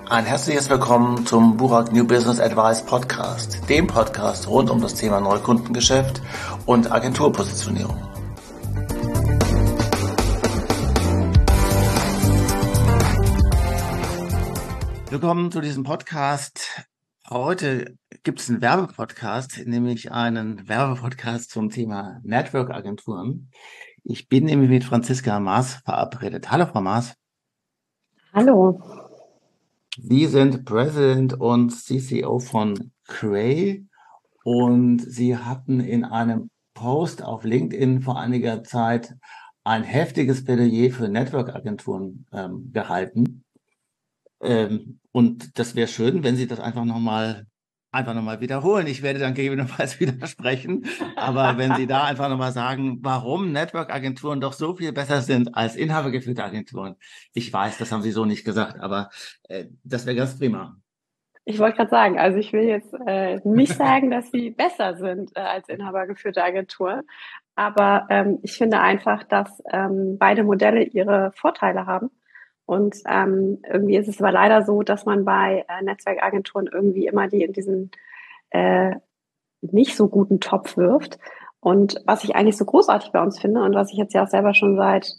Ein herzliches Willkommen zum Burak New Business Advice Podcast, dem Podcast rund um das Thema Neukundengeschäft und Agenturpositionierung. Willkommen zu diesem Podcast. Heute gibt es einen Werbepodcast, nämlich einen Werbepodcast zum Thema Network-Agenturen. Ich bin nämlich mit Franziska Maas verabredet. Hallo, Frau Maas. Hallo. Sie sind President und CCO von Cray und Sie hatten in einem Post auf LinkedIn vor einiger Zeit ein heftiges Plädoyer für Network-Agenturen gehalten. Und das wäre schön, wenn Sie das einfach nochmal wiederholen. Ich werde dann gegebenenfalls widersprechen, aber wenn Sie da einfach nochmal sagen, warum Network-Agenturen doch so viel besser sind als inhabergeführte Agenturen. Ich weiß, das haben Sie so nicht gesagt, aber das wäre ganz prima. Ich wollte gerade sagen, also ich will jetzt nicht sagen, dass sie besser sind als inhabergeführte Agenturen, aber ich finde einfach, dass beide Modelle ihre Vorteile haben. Und irgendwie ist es aber leider so, dass man bei Netzwerkagenturen irgendwie immer die in diesen nicht so guten Topf wirft. Und was ich eigentlich so großartig bei uns finde und was ich jetzt ja auch selber schon seit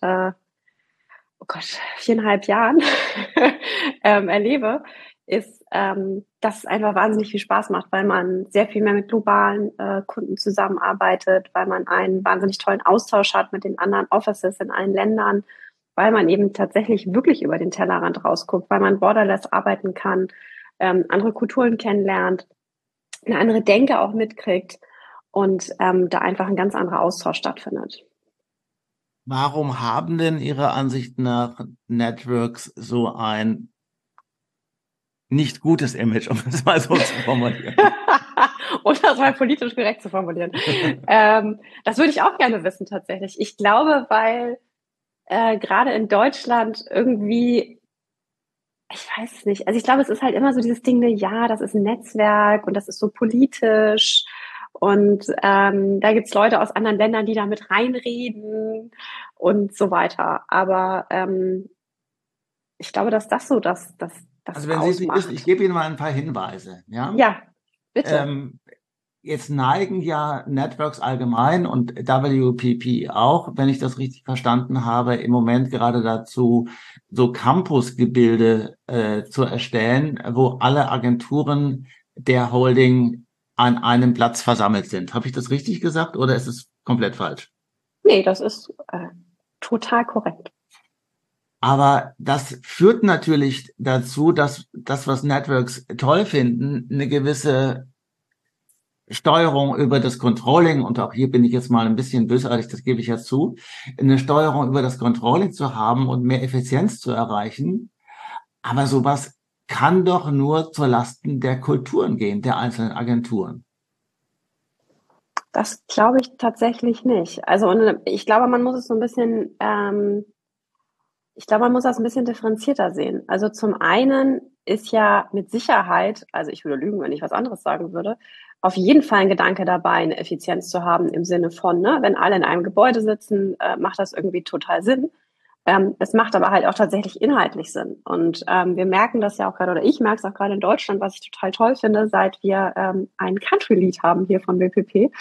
4,5 Jahren erlebe, ist, dass es einfach wahnsinnig viel Spaß macht, weil man sehr viel mehr mit globalen Kunden zusammenarbeitet, weil man einen wahnsinnig tollen Austausch hat mit den anderen Offices in allen Ländern, weil man eben tatsächlich wirklich über den Tellerrand rausguckt, weil man borderless arbeiten kann, andere Kulturen kennenlernt, eine andere Denke auch mitkriegt und da einfach ein ganz anderer Austausch stattfindet. Warum haben denn Ihrer Ansicht nach Networks so ein nicht gutes Image, um es mal so zu formulieren? Und das mal politisch korrekt zu formulieren. Das würde ich auch gerne wissen tatsächlich. Ich glaube, weil gerade in Deutschland irgendwie, ich weiß es nicht, also ich glaube, es ist halt immer so dieses Ding, ja, das ist ein Netzwerk und das ist so politisch und da gibt's Leute aus anderen Ländern, die da mit reinreden und so weiter. Aber ich glaube, dass das so das Also wenn Sie es nicht wissen, ich gebe Ihnen mal ein paar Hinweise. Ja, bitte. Jetzt neigen ja Networks allgemein und WPP auch, wenn ich das richtig verstanden habe, im Moment gerade dazu, so Campusgebilde zu erstellen, wo alle Agenturen der Holding an einem Platz versammelt sind. Habe ich das richtig gesagt oder ist es komplett falsch? Nee, das ist total korrekt. Aber das führt natürlich dazu, dass das, was Networks toll finden, eine gewisse Steuerung über das Controlling, und auch hier bin ich jetzt mal ein bisschen bösartig, das gebe ich ja zu, eine Steuerung über das Controlling zu haben und mehr Effizienz zu erreichen. Aber sowas kann doch nur zur Lasten der Kulturen gehen, der einzelnen Agenturen. Das glaube ich tatsächlich nicht. Also und ich glaube, man muss es so ein bisschen, ich glaube, man muss das ein bisschen differenzierter sehen. Also zum einen ist ja mit Sicherheit, also ich würde lügen, wenn ich was anderes sagen würde, auf jeden Fall ein Gedanke dabei, eine Effizienz zu haben im Sinne von, ne, wenn alle in einem Gebäude sitzen, macht das irgendwie total Sinn. Es macht aber halt auch tatsächlich inhaltlich Sinn. Und wir merken das ja auch gerade, oder ich merke es auch gerade in Deutschland, was ich total toll finde, seit wir ein Country-Lied haben hier von WPP,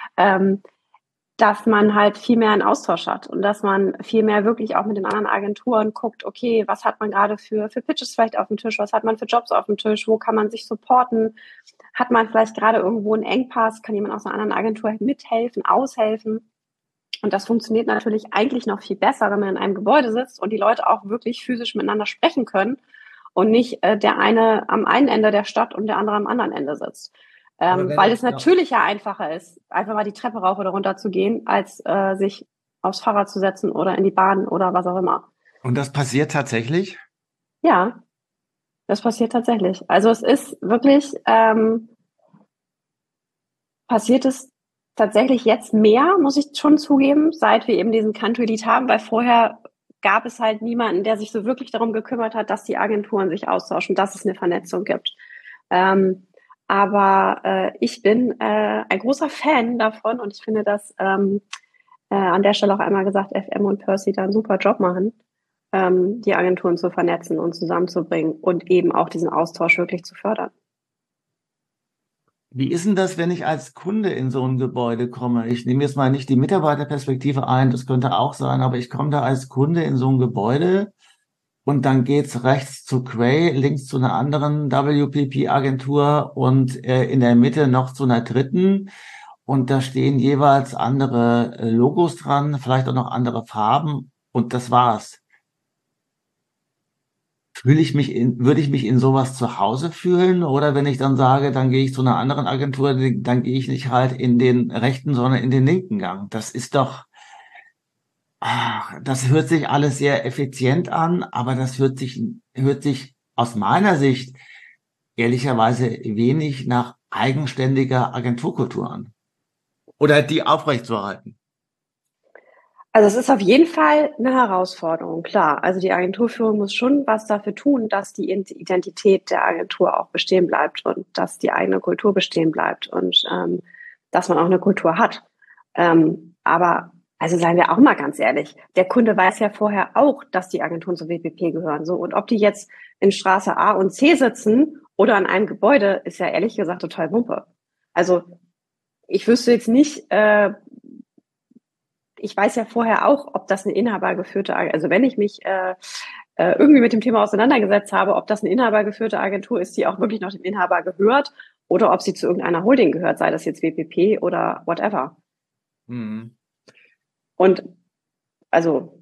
dass man halt viel mehr einen Austausch hat und dass man viel mehr wirklich auch mit den anderen Agenturen guckt, okay, was hat man gerade für Pitches vielleicht auf dem Tisch, was hat man für Jobs auf dem Tisch, wo kann man sich supporten, hat man vielleicht gerade irgendwo einen Engpass, kann jemand aus einer anderen Agentur mithelfen, aushelfen. Und das funktioniert natürlich eigentlich noch viel besser, wenn man in einem Gebäude sitzt und die Leute auch wirklich physisch miteinander sprechen können und nicht der eine am einen Ende der Stadt und der andere am anderen Ende sitzt. Weil es natürlich ja einfacher ist, einfach mal die Treppe rauf oder runter zu gehen, als sich aufs Fahrrad zu setzen oder in die Bahn oder was auch immer. Und das passiert tatsächlich? Ja, das passiert tatsächlich. Also es ist wirklich, passiert es tatsächlich jetzt mehr, muss ich schon zugeben, seit wir eben diesen Country-Lied haben, weil vorher gab es halt niemanden, der sich so wirklich darum gekümmert hat, dass die Agenturen sich austauschen, dass es eine Vernetzung gibt. Aber ich bin ein großer Fan davon und ich finde, dass an der Stelle auch einmal gesagt, FM und Percy da einen super Job machen, die Agenturen zu vernetzen und zusammenzubringen und eben auch diesen Austausch wirklich zu fördern. Wie ist denn das, wenn ich als Kunde in so ein Gebäude komme? Ich nehme jetzt mal nicht die Mitarbeiterperspektive ein, das könnte auch sein, aber ich komme da als Kunde in so ein Gebäude und dann geht's rechts zu Cray, links zu einer anderen WPP-Agentur und in der Mitte noch zu einer dritten. Und da stehen jeweils andere Logos dran, vielleicht auch noch andere Farben und das war's. Würde ich mich in sowas zu Hause fühlen? Oder wenn ich dann sage, dann gehe ich zu einer anderen Agentur, dann gehe ich nicht halt in den rechten, sondern in den linken Gang. Das ist doch, das hört sich alles sehr effizient an, aber das hört sich aus meiner Sicht ehrlicherweise wenig nach eigenständiger Agenturkultur an. Oder die aufrechtzuerhalten. Also es ist auf jeden Fall eine Herausforderung, klar. Also die Agenturführung muss schon was dafür tun, dass die Identität der Agentur auch bestehen bleibt und dass die eigene Kultur bestehen bleibt und dass man auch eine Kultur hat. Aber also seien wir auch mal ganz ehrlich, der Kunde weiß ja vorher auch, dass die Agenturen zur WPP gehören. So, und ob die jetzt in Straße A und C sitzen oder an einem Gebäude, ist ja ehrlich gesagt total Wumpe. Also ich wüsste jetzt nicht, ich weiß ja vorher auch, ob das eine inhabergeführte, also wenn ich mich irgendwie mit dem Thema auseinandergesetzt habe, ob das eine inhabergeführte Agentur ist, die auch wirklich noch dem Inhaber gehört oder ob sie zu irgendeiner Holding gehört, sei das jetzt WPP oder whatever. Mhm. Und also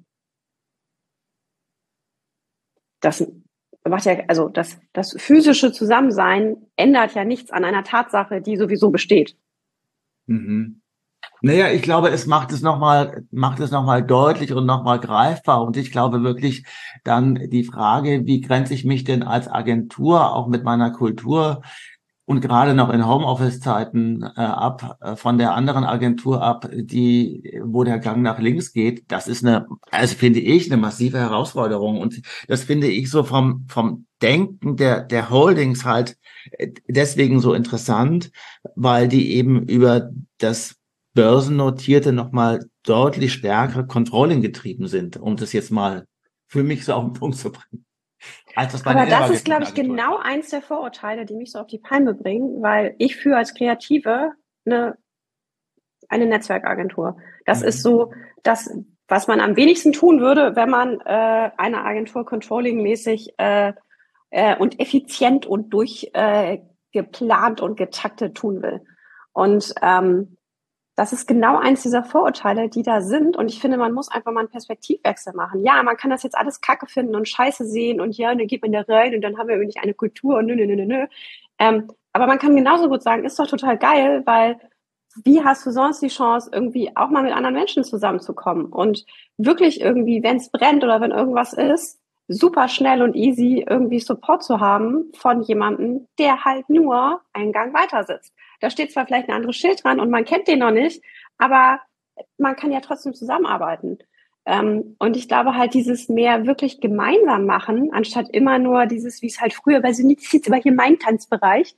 das macht ja, also das physische Zusammensein ändert ja nichts an einer Tatsache, die sowieso besteht. Mhm. Naja, ich glaube, es macht es nochmal deutlich und nochmal greifbar. Und ich glaube wirklich dann die Frage, wie grenze ich mich denn als Agentur auch mit meiner Kultur und gerade noch in Homeoffice-Zeiten von der anderen Agentur ab, wo der Gang nach links geht. Das ist also finde ich, eine massive Herausforderung. Und das finde ich so vom Denken der Holdings halt deswegen so interessant, weil die eben über das Börsennotierte nochmal deutlich stärker Controlling getrieben sind, um das jetzt mal für mich so auf den Punkt zu bringen. Als das bei Aber den das ist, glaube ich, Agenturen genau eins der Vorurteile, die mich so auf die Palme bringen, weil ich führe als Kreative eine Netzwerkagentur. Das ist Mhm. so das, was man am wenigsten tun würde, wenn man eine Agentur controllingmäßig und effizient und geplant und getaktet tun will. Und das ist genau eins dieser Vorurteile, die da sind. Und ich finde, man muss einfach mal einen Perspektivwechsel machen. Ja, man kann das jetzt alles Kacke finden und Scheiße sehen und ja, dann geht man da rein und dann haben wir nicht eine Kultur und nö. Aber man kann genauso gut sagen, ist doch total geil, weil wie hast du sonst die Chance, irgendwie auch mal mit anderen Menschen zusammenzukommen und wirklich irgendwie, wenn es brennt oder wenn irgendwas ist, super schnell und easy irgendwie Support zu haben von jemandem, der halt nur einen Gang weiter sitzt. Da steht zwar vielleicht ein anderes Schild dran und man kennt den noch nicht, aber man kann ja trotzdem zusammenarbeiten. Und ich glaube halt dieses mehr wirklich gemeinsam machen, anstatt immer nur dieses, wie es halt früher bei so, das ist jetzt aber hier mein Tanzbereich.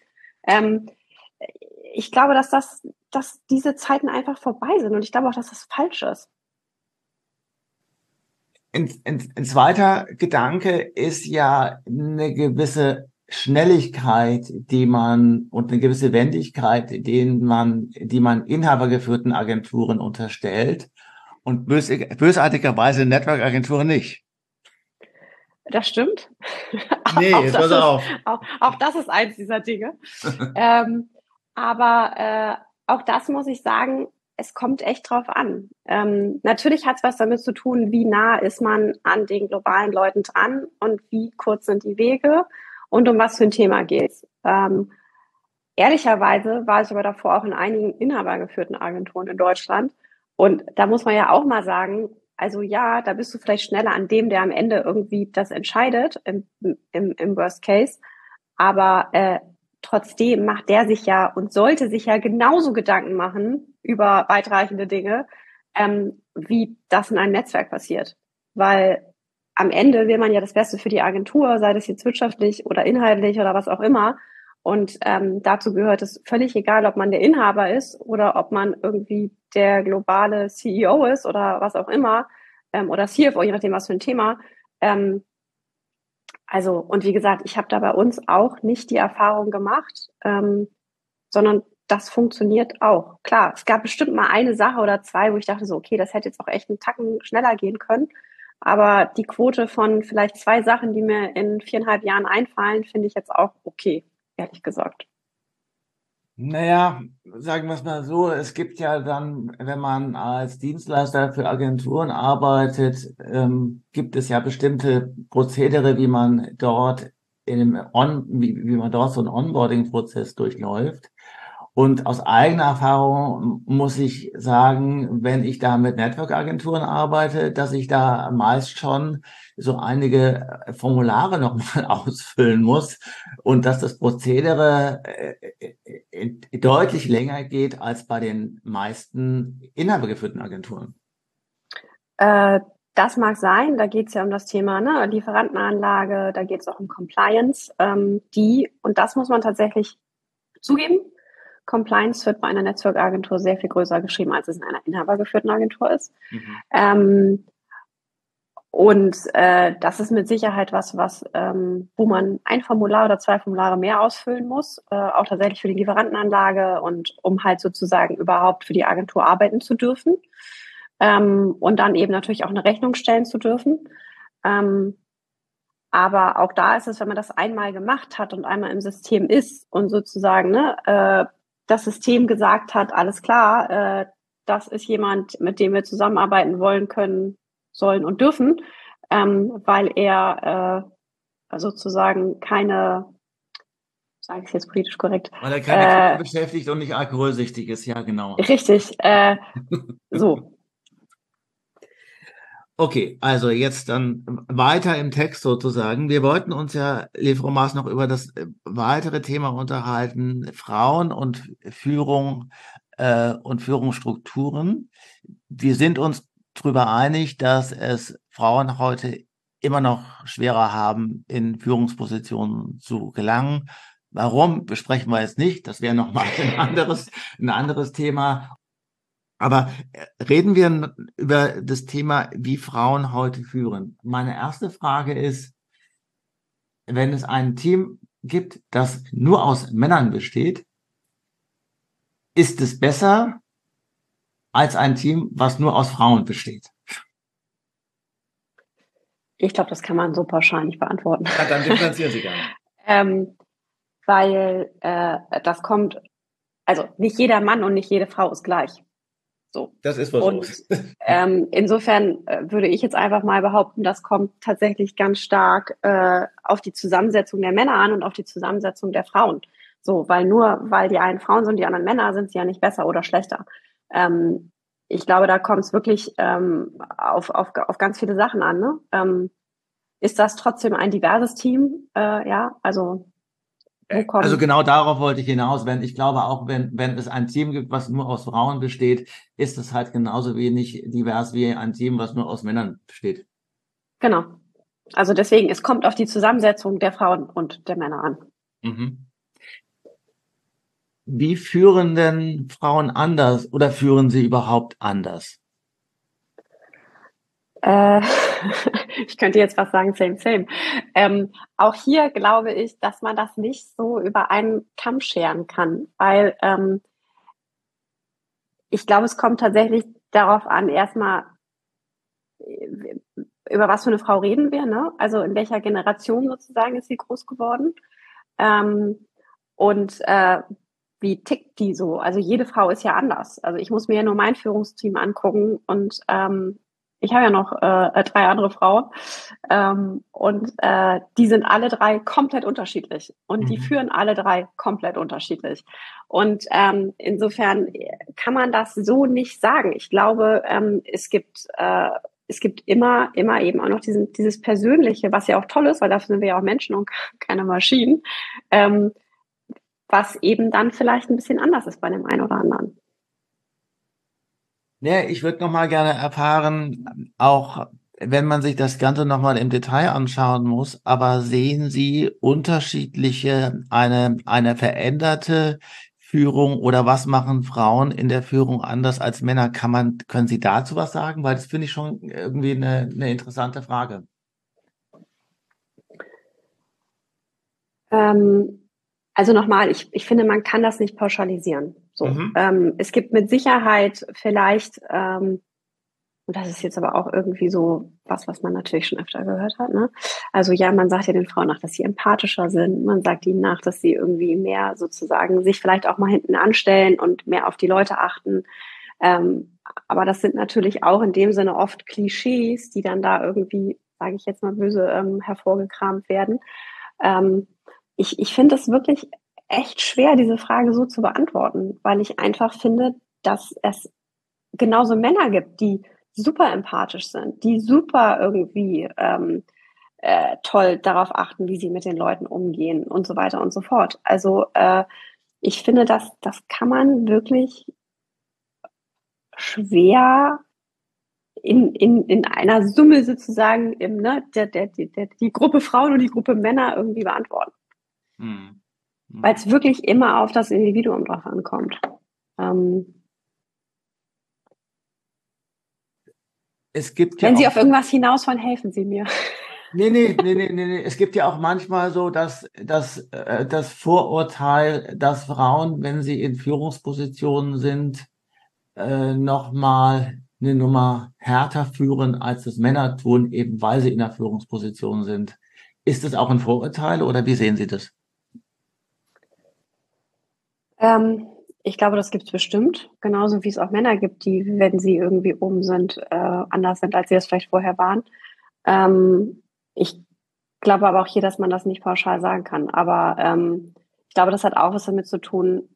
Ich glaube, dass diese Zeiten einfach vorbei sind und ich glaube auch, dass das falsch ist. Ein zweiter Gedanke ist ja eine gewisse Schnelligkeit, und eine gewisse Wendigkeit, die man inhabergeführten Agenturen unterstellt und bösartigerweise Network-Agenturen nicht. Das stimmt. Nee, jetzt pass auf. Auch das ist eins dieser Dinge. Aber auch das muss ich sagen, es kommt echt drauf an. Natürlich hat es was damit zu tun, wie nah ist man an den globalen Leuten dran und wie kurz sind die Wege und um was für ein Thema geht's. Ehrlicherweise war ich aber davor auch in einigen inhabergeführten Agenturen in Deutschland. Und da muss man ja auch mal sagen, also ja, da bist du vielleicht schneller an dem, der am Ende irgendwie das entscheidet, im Worst Case. Aber trotzdem macht der sich ja und sollte sich ja genauso Gedanken machen über weitreichende Dinge, wie das in einem Netzwerk passiert. Weil am Ende will man ja das Beste für die Agentur, sei das jetzt wirtschaftlich oder inhaltlich oder was auch immer. Und dazu gehört es völlig egal, ob man der Inhaber ist oder ob man irgendwie der globale CEO ist oder was auch immer oder CFO, je nachdem was für ein Thema. Also, und wie gesagt, ich habe da bei uns auch nicht die Erfahrung gemacht, sondern das funktioniert auch. Klar, es gab bestimmt mal eine Sache oder zwei, wo ich dachte so, okay, das hätte jetzt auch echt einen Tacken schneller gehen können. Aber die Quote von vielleicht 2 Sachen, die mir in 4,5 Jahren einfallen, finde ich jetzt auch okay, ehrlich gesagt. Naja, sagen wir es mal so, es gibt ja dann, wenn man als Dienstleister für Agenturen arbeitet, gibt es ja bestimmte Prozedere, wie man dort wie man dort so einen Onboarding-Prozess durchläuft. Und aus eigener Erfahrung muss ich sagen, wenn ich da mit Network-Agenturen arbeite, dass ich da meist schon so einige Formulare nochmal ausfüllen muss und dass das Prozedere deutlich länger geht als bei den meisten inhabergeführten Agenturen. Äh, Das mag sein, da geht es ja um das Thema, ne, Lieferantenanlage, da geht es auch um Compliance, und das muss man tatsächlich zugeben, Compliance wird bei einer Netzwerkagentur sehr viel größer geschrieben, als es in einer inhabergeführten Agentur ist. Mhm. Das ist mit Sicherheit wo man ein Formular oder 2 Formulare mehr ausfüllen muss, auch tatsächlich für die Lieferantenanlage und um halt sozusagen überhaupt für die Agentur arbeiten zu dürfen. Und dann eben natürlich auch eine Rechnung stellen zu dürfen. Aber auch da ist es, wenn man das einmal gemacht hat und einmal im System ist und sozusagen das System gesagt hat, alles klar, das ist jemand, mit dem wir zusammenarbeiten wollen, können, sollen und dürfen, weil er sozusagen keine, sage ich es jetzt politisch korrekt, Weil er keine Kinder beschäftigt und nicht alkoholsüchtig ist, ja genau. Richtig, so. Okay, also jetzt dann weiter im Text sozusagen. Wir wollten uns ja, liebe Frau Maas, noch über das weitere Thema unterhalten, Frauen und Führung und Führungsstrukturen. Wir sind uns darüber einig, dass es Frauen heute immer noch schwerer haben, in Führungspositionen zu gelangen. Warum, besprechen wir jetzt nicht. Das wäre nochmal ein anderes Thema. Aber reden wir über das Thema, wie Frauen heute führen. Meine erste Frage ist, wenn es ein Team gibt, das nur aus Männern besteht, ist es besser als ein Team, was nur aus Frauen besteht? Ich glaube, das kann man so pauschal nicht beantworten. Ja, dann differenzieren Sie gerne. Weil das kommt, also nicht jeder Mann und nicht jede Frau ist gleich. So. Das ist was und insofern würde ich jetzt einfach mal behaupten, das kommt tatsächlich ganz stark auf die Zusammensetzung der Männer an und auf die Zusammensetzung der Frauen. So, weil die einen Frauen sind, die anderen Männer, sind sie ja nicht besser oder schlechter. Ich glaube, da kommt es wirklich auf ganz viele Sachen an. Ne? Ist das trotzdem ein diverses Team? Ja, also also genau darauf wollte ich hinaus. Ich glaube auch, wenn es ein Team gibt, was nur aus Frauen besteht, ist es halt genauso wenig divers wie ein Team, was nur aus Männern besteht. Genau. Also deswegen, es kommt auf die Zusammensetzung der Frauen und der Männer an. Mhm. Wie führen denn Frauen anders oder führen sie überhaupt anders? Ich könnte jetzt was sagen, same. Auch hier glaube ich, dass man das nicht so über einen Kamm scheren kann, weil ich glaube, es kommt tatsächlich darauf an, erstmal, über was für eine Frau reden wir, ne? Also in welcher Generation sozusagen ist sie groß geworden? Wie tickt die so? Also jede Frau ist ja anders. Also ich muss mir ja nur mein Führungsteam angucken und ich habe ja noch 3 andere Frauen die sind alle 3 komplett unterschiedlich und die führen alle 3 komplett unterschiedlich. Und insofern kann man das so nicht sagen. Ich glaube, es gibt immer eben auch noch dieses Persönliche, was ja auch toll ist, weil dafür sind wir ja auch Menschen und keine Maschinen, was eben dann vielleicht ein bisschen anders ist bei dem einen oder anderen. Ja, ich würde noch mal gerne erfahren, auch wenn man sich das Ganze noch mal im Detail anschauen muss, aber sehen Sie eine veränderte Führung oder was machen Frauen in der Führung anders als Männer? Können Sie dazu was sagen? Weil das finde ich schon irgendwie eine interessante Frage. Also nochmal, ich finde, man kann das nicht pauschalisieren. So, Mhm. es gibt mit Sicherheit vielleicht, und das ist jetzt aber auch irgendwie so was man natürlich schon öfter gehört hat, ne? Also ja, man sagt ja den Frauen nach, dass sie empathischer sind. Man sagt ihnen nach, dass sie irgendwie mehr sozusagen sich vielleicht auch mal hinten anstellen und mehr auf die Leute achten. Aber das sind natürlich auch in dem Sinne oft Klischees, die dann da irgendwie, sage ich jetzt mal böse, hervorgekramt werden. Ähm, ich finde es wirklich echt schwer, diese Frage so zu beantworten, weil ich einfach finde, dass es genauso Männer gibt, die super empathisch sind, die super irgendwie toll darauf achten, wie sie mit den Leuten umgehen und so weiter und so fort. Also ich finde, das kann man wirklich schwer in einer Summe sozusagen im, ne, die Gruppe Frauen und die Gruppe Männer irgendwie beantworten. Mhm. Weil Mhm. es wirklich immer auf das Individuum drauf ankommt. Ähm, Es gibt ja Wenn Sie auch, auf irgendwas hinaus wollen, helfen Sie mir. nee. Es gibt ja auch manchmal so das Vorurteil, dass Frauen, wenn sie in Führungspositionen sind, nochmal eine Nummer härter führen, als das Männer tun, eben weil sie in der Führungsposition sind. Ist das auch ein Vorurteil oder wie sehen Sie das? Ähm, Ich glaube, das gibt es bestimmt. Genauso wie es auch Männer gibt, die, wenn sie irgendwie oben sind, anders sind, als sie es vielleicht vorher waren. Ich glaube aber auch hier, dass man das nicht pauschal sagen kann. Aber ich glaube, das hat auch was damit zu tun,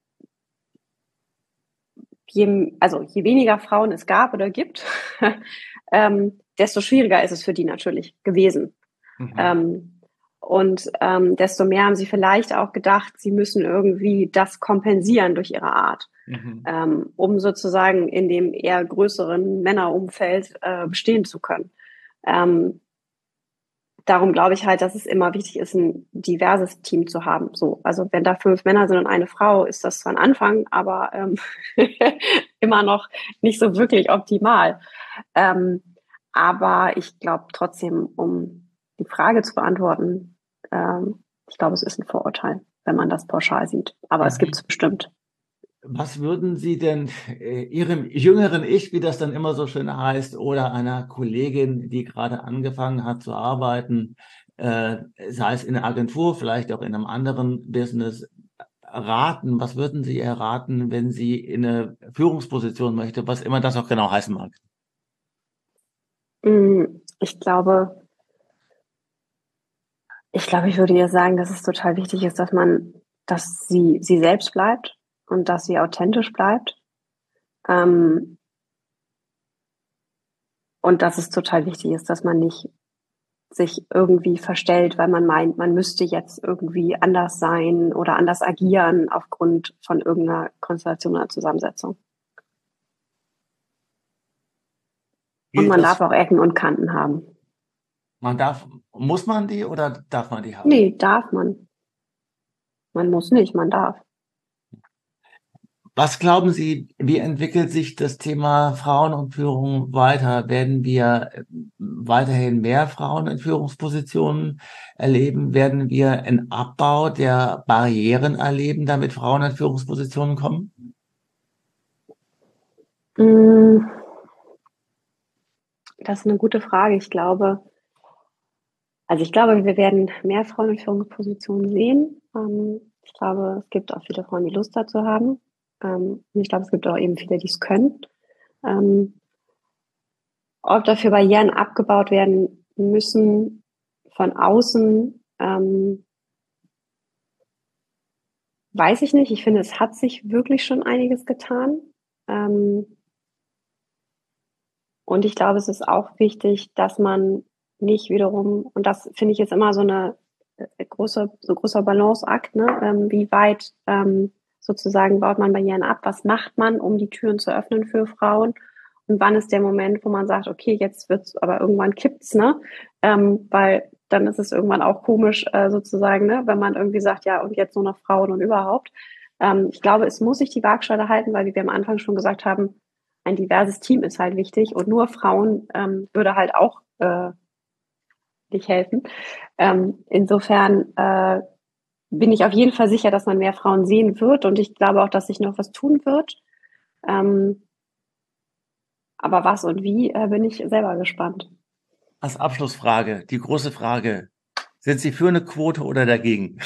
je weniger Frauen es gab oder gibt, desto schwieriger ist es für die natürlich gewesen. Mhm. Ähm, und desto mehr haben sie vielleicht auch gedacht, sie müssen irgendwie das kompensieren durch ihre Art, Mhm. um sozusagen in dem eher größeren Männerumfeld bestehen zu können. Ähm, Darum glaube ich halt, dass es immer wichtig ist, ein diverses Team zu haben. So, also wenn da 5 Männer sind und eine Frau, ist das zwar ein Anfang, aber immer noch nicht so wirklich optimal. Ähm, aber ich glaube trotzdem, um die Frage zu beantworten, ich glaube, es ist ein Vorurteil, wenn man das pauschal sieht. Aber es gibt es Mhm. bestimmt. Was würden Sie denn Ihrem jüngeren Ich, wie das dann immer so schön heißt, oder einer Kollegin, die gerade angefangen hat zu arbeiten, sei es in der Agentur, vielleicht auch in einem anderen Business, raten? Was würden Sie ihr raten, wenn sie in eine Führungsposition möchte, was immer das auch genau heißen mag? Ich glaube, ich würde ihr sagen, dass es total wichtig ist, dass sie selbst bleibt und dass sie authentisch bleibt. Ähm, und dass es total wichtig ist, dass man nicht sich irgendwie verstellt, weil man meint, man müsste jetzt irgendwie anders sein oder anders agieren aufgrund von irgendeiner Konstellation oder Zusammensetzung. Und Gilt man darf das, auch Ecken und Kanten haben. muss man die oder darf man die haben? Nee, darf man. Man muss nicht, man darf. Was glauben Sie, wie entwickelt sich das Thema Frauen und Führung weiter? Werden wir weiterhin mehr Frauen in Führungspositionen erleben? Werden wir einen Abbau der Barrieren erleben, damit Frauen in Führungspositionen kommen? Mm, Das ist eine gute Frage. Ich glaube, wir werden mehr Frauen in Führungspositionen sehen. Ich glaube, es gibt auch viele Frauen, die Lust dazu haben. Und ich glaube, es gibt auch eben viele, die es können. Ähm, Ob dafür Barrieren abgebaut werden müssen von außen, weiß ich nicht. Ich finde, es hat sich wirklich schon einiges getan. Ähm, und ich glaube, es ist auch wichtig, dass man nicht wiederum, und das finde ich jetzt immer so eine großer Balanceakt, ne? Wie weit sozusagen baut man Barrieren ab? Was macht man, um die Türen zu öffnen für Frauen? Und wann ist der Moment, wo man sagt, okay, jetzt wird's, aber irgendwann kippt's, ne? Weil dann ist es irgendwann auch komisch, sozusagen, ne? Wenn man irgendwie sagt, ja, und jetzt nur noch Frauen und überhaupt. Ich glaube, es muss sich die Waagschale halten, weil, wie wir am Anfang schon gesagt haben, ein diverses Team ist halt wichtig und nur Frauen würde halt auch nicht helfen. Insofern bin ich auf jeden Fall sicher, dass man mehr Frauen sehen wird und ich glaube auch, dass sich noch was tun wird. Aber was und wie, bin ich selber gespannt. Als Abschlussfrage, die große Frage, sind Sie für eine Quote oder dagegen?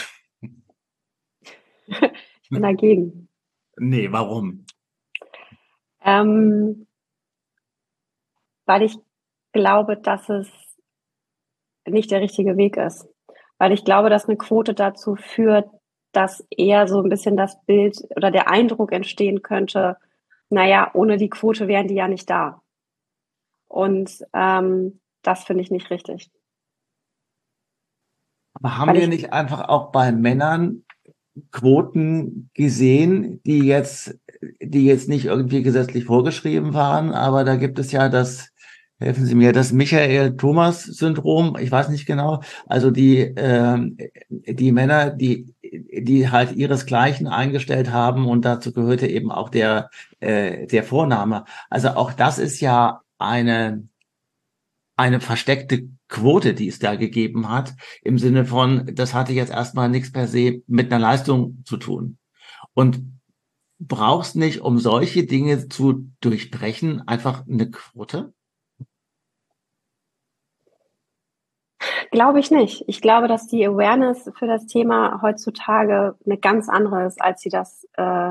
Ich bin dagegen. Nee, warum? Weil ich glaube, dass es nicht der richtige Weg ist. Weil ich glaube, dass eine Quote dazu führt, dass eher so ein bisschen das Bild oder der Eindruck entstehen könnte, naja, ohne die Quote wären die ja nicht da. Und das finde ich nicht richtig. Aber haben wir nicht einfach auch bei Männern Quoten gesehen, die jetzt nicht irgendwie gesetzlich vorgeschrieben waren, aber da gibt es ja helfen Sie mir, das Michael-Thomas-Syndrom, ich weiß nicht genau, also die Männer, die halt ihresgleichen eingestellt haben und dazu gehörte eben auch der Vorname. Also auch das ist ja eine versteckte Quote, die es da gegeben hat, im Sinne von, das hatte jetzt erstmal nichts per se mit einer Leistung zu tun. Und brauchst nicht, um solche Dinge zu durchbrechen, einfach eine Quote? Glaube ich nicht. Ich glaube, dass die Awareness für das Thema heutzutage eine ganz andere ist, als sie das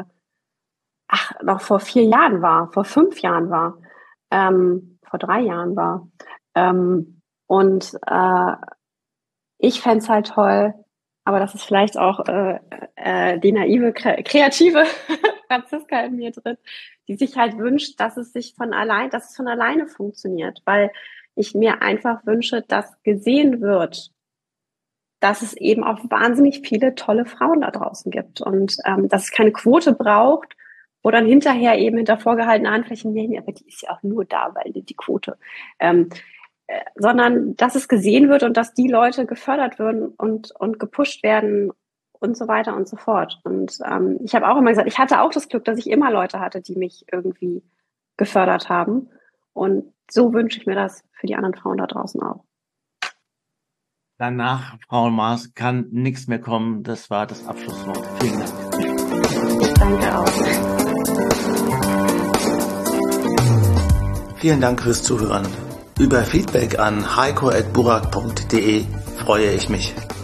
noch vor 4 Jahren war, vor 5 Jahren war, vor 3 Jahren war. Ich fände es halt toll, aber das ist vielleicht auch die naive, kreative Franziska in mir drin, die sich halt wünscht, dass es von alleine funktioniert, weil ich mir einfach wünsche, dass gesehen wird, dass es eben auch wahnsinnig viele tolle Frauen da draußen gibt und dass es keine Quote braucht, wo dann hinterher eben hinter vorgehaltener Handflächen, nee, aber die ist ja auch nur da, weil die Quote, sondern dass es gesehen wird und dass die Leute gefördert werden und gepusht werden und so weiter und so fort. Und ich habe auch immer gesagt, ich hatte auch das Glück, dass ich immer Leute hatte, die mich irgendwie gefördert haben. Und so wünsche ich mir das für die anderen Frauen da draußen auch. Danach, Frau Maas, kann nichts mehr kommen. Das war das Abschlusswort. Vielen Dank. Danke auch. Vielen Dank fürs Zuhören. Über Feedback an heiko@burak.de freue ich mich.